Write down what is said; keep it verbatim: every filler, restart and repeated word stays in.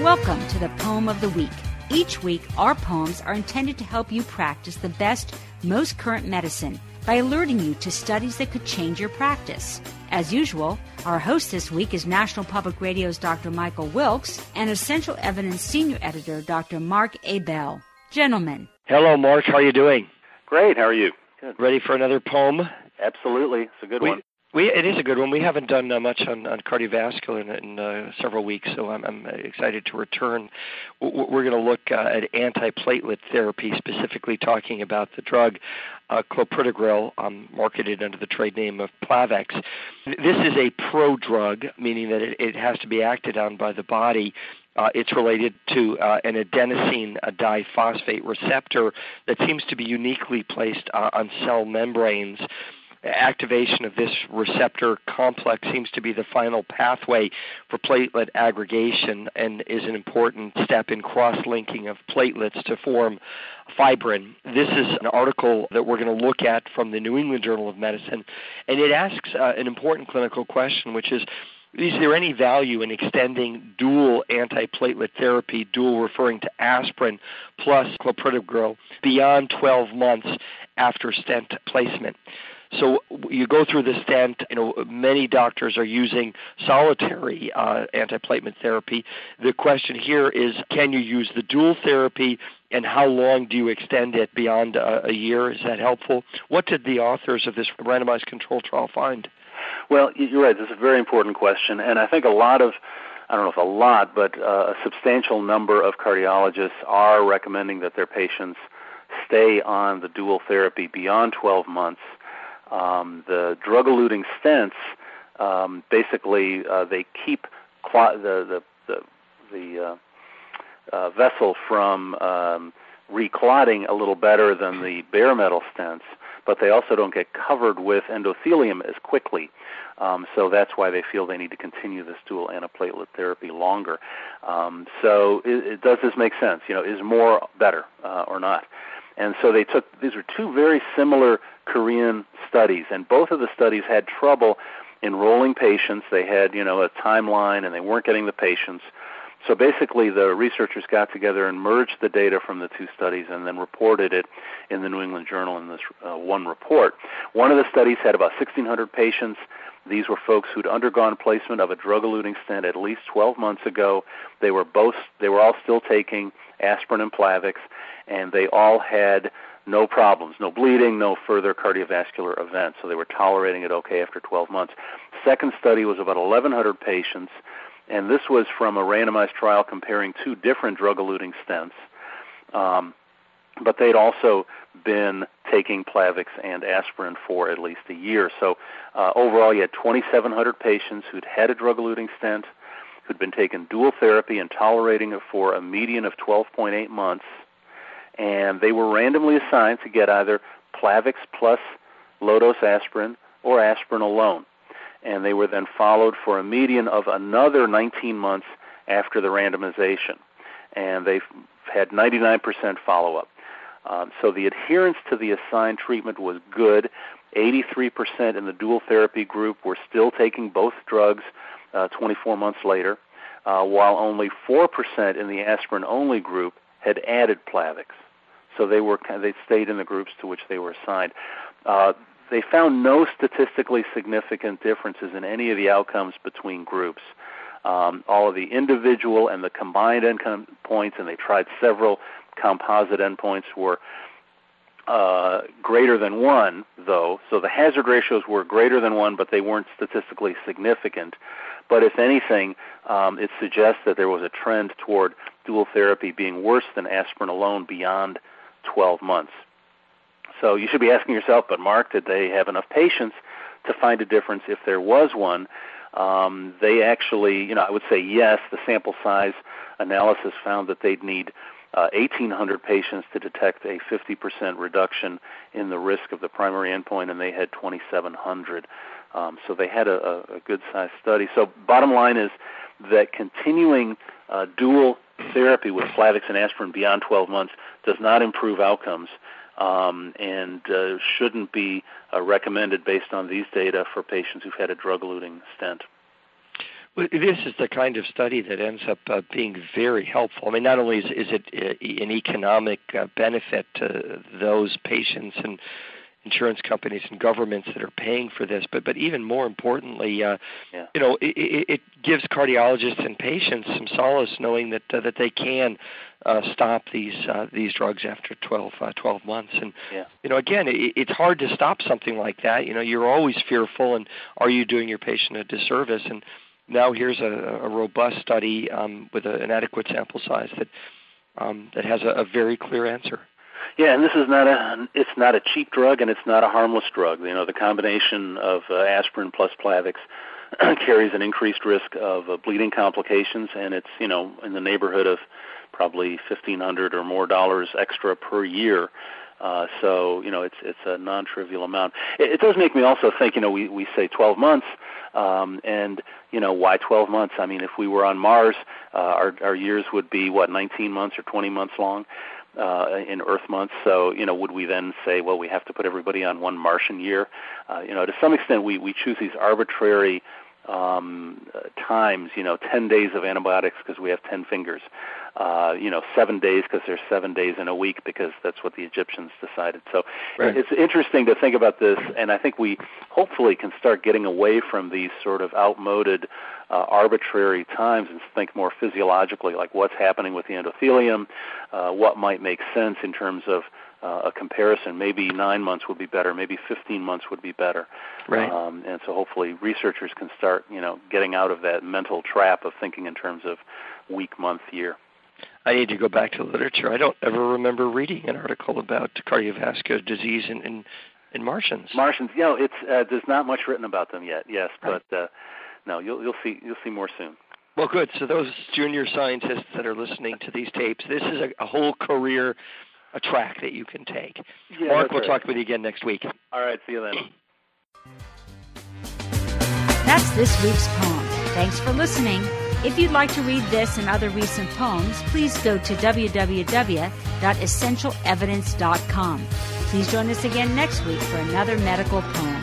Welcome to the Poem of the Week. Each week, our poems are intended to help you practice the best, most current medicine by alerting you to studies that could change your practice. As usual, our host this week is National Public Radio's Doctor Michael Wilkes and Essential Evidence Senior Editor Doctor Mark Abell. Gentlemen. Hello, Mark. How are you doing? Great. How are you? Good. Ready for another poem? Absolutely. It's a good we, one. We, it is a good one. We haven't done uh, much on, on cardiovascular in, in uh, several weeks, so I'm, I'm excited to return. We're going to look uh, at antiplatelet therapy, specifically talking about the drug uh, clopidogrel, um, marketed under the trade name of Plavix. This is a pro-drug, meaning that it, it has to be acted on by the body. Uh, it's related to uh, an adenosine a diphosphate receptor that seems to be uniquely placed uh, on cell membranes. Activation of this receptor complex seems to be the final pathway for platelet aggregation and is an important step in cross-linking of platelets to form fibrin. This is an article that we're going to look at from the New England Journal of Medicine, and it asks uh, an important clinical question, which is, is there any value in extending dual antiplatelet therapy, dual referring to aspirin plus clopidogrel, beyond twelve months after stent placement? So you go through the stent, you know, many doctors are using solitary uh, antiplatelet therapy. The question here is, can you use the dual therapy, and how long do you extend it beyond a, a year? Is that helpful? What did the authors of this randomized control trial find? Well, you're right. This is a very important question, and I think a lot of, I don't know if a lot, but uh, a substantial number of cardiologists are recommending that their patients stay on the dual therapy beyond twelve months. Um, the drug-eluting stents, um, basically, uh, they keep clot, the the the, the uh, uh, vessel from um, reclotting a little better than the bare metal stents, but they also don't get covered with endothelium as quickly. Um, so that's why they feel they need to continue this dual antiplatelet therapy longer. Um, so it, it, does this make sense? You know, is more better uh, or not? And so they took, these are two very similar Korean studies, and both of the studies had trouble enrolling patients. They had, you know, a timeline, and they weren't getting the patients. So basically the researchers got together and merged the data from the two studies and then reported it in the New England Journal in this uh, one report. One of the studies had about sixteen hundred patients. These were folks who'd undergone placement of a drug-eluting stent at least twelve months ago. They were both, they were all still taking aspirin and Plavix, and they all had no problems, no bleeding, no further cardiovascular events. So they were tolerating it okay after twelve months. Second study was about eleven hundred patients, and this was from a randomized trial comparing two different drug-eluting stents. Um, but they'd also been taking Plavix and aspirin for at least a year. So uh, overall, you had twenty-seven hundred patients who'd had a drug-eluting stent, who'd been taking dual therapy and tolerating it for a median of twelve point eight months, and they were randomly assigned to get either Plavix plus low-dose aspirin or aspirin alone. And they were then followed for a median of another nineteen months after the randomization. And they've had ninety-nine percent follow-up. Um, so the adherence to the assigned treatment was good. eighty-three percent in the dual therapy group were still taking both drugs uh, twenty-four months later, uh, while only four percent in the aspirin-only group had added Plavix. So they were they stayed in the groups to which they were assigned. Uh, they found no statistically significant differences in any of the outcomes between groups. Um, all of the individual and the combined endpoints, and they tried several composite endpoints, were uh, greater than one, though. So the hazard ratios were greater than one, but they weren't statistically significant. But if anything, um, it suggests that there was a trend toward dual therapy being worse than aspirin alone beyond twelve months. So you should be asking yourself, but Mark, did they have enough patients to find a difference if there was one? Um, they actually, you know, I would say yes. The sample size analysis found that they'd need uh, eighteen hundred patients to detect a fifty percent reduction in the risk of the primary endpoint, and they had twenty-seven hundred. Um, so they had a, a good-sized study. So bottom line is that continuing uh, dual therapy with Plavix and aspirin beyond twelve months does not improve outcomes, um, and uh, shouldn't be uh, recommended based on these data for patients who've had a drug-eluting stent. Well, this is the kind of study that ends up uh, being very helpful. I mean, not only is, is it uh, an economic uh, benefit to those patients and insurance companies and governments that are paying for this, but but even more importantly, uh, yeah. you know, it, it gives cardiologists and patients some solace knowing that uh, that they can uh, stop these uh, these drugs after twelve, uh, twelve months. And yeah. you know, again, it, it's hard to stop something like that. You know, you're always fearful, and are you doing your patient a disservice? And now here's a, a robust study um, with a, an adequate sample size that um, that has a, a very clear answer. Yeah, and this is not a it's not a cheap drug, and it's not a harmless drug. You know, the combination of uh, aspirin plus Plavix carries an increased risk of uh, bleeding complications, and it's, you know, in the neighborhood of probably fifteen hundred or more dollars extra per year. Uh, so, you know, it's it's a non-trivial amount. It, it does make me also think, you know, we, we say twelve months, um, and, you know, why twelve months? I mean, if we were on Mars, uh, our, our years would be, what, nineteen months or twenty months long uh, in Earth months. So, you know, would we then say, well, we have to put everybody on one Martian year? Uh, you know, to some extent, we, we choose these arbitrary um, uh, times, you know, ten days of antibiotics because we have ten fingers. Uh, you know, seven days because there's seven days in a week because that's what the Egyptians decided. So right. It's interesting to think about this, and I think we hopefully can start getting away from these sort of outmoded, uh, arbitrary times and think more physiologically, like what's happening with the endothelium, uh, what might make sense in terms of uh, a comparison. Maybe nine months would be better, maybe fifteen months would be better. Right. Um, and so hopefully researchers can start, you know, getting out of that mental trap of thinking in terms of week, month, year. I need to go back to the literature. I don't ever remember reading an article about cardiovascular disease in, in, in Martians. Martians, you know, it's uh, there's not much written about them yet. Yes, right. but uh, no, you'll you'll see you'll see more soon. Well, good. So those junior scientists that are listening to these tapes, this is a, a whole career, a track that you can take. Yeah, Mark, we'll right. talk with you again next week. All right, see you then. That's this week's poem. Thanks for listening. If you'd like to read this and other recent poems, please go to w w w dot essential evidence dot com. Please join us again next week for another medical poem.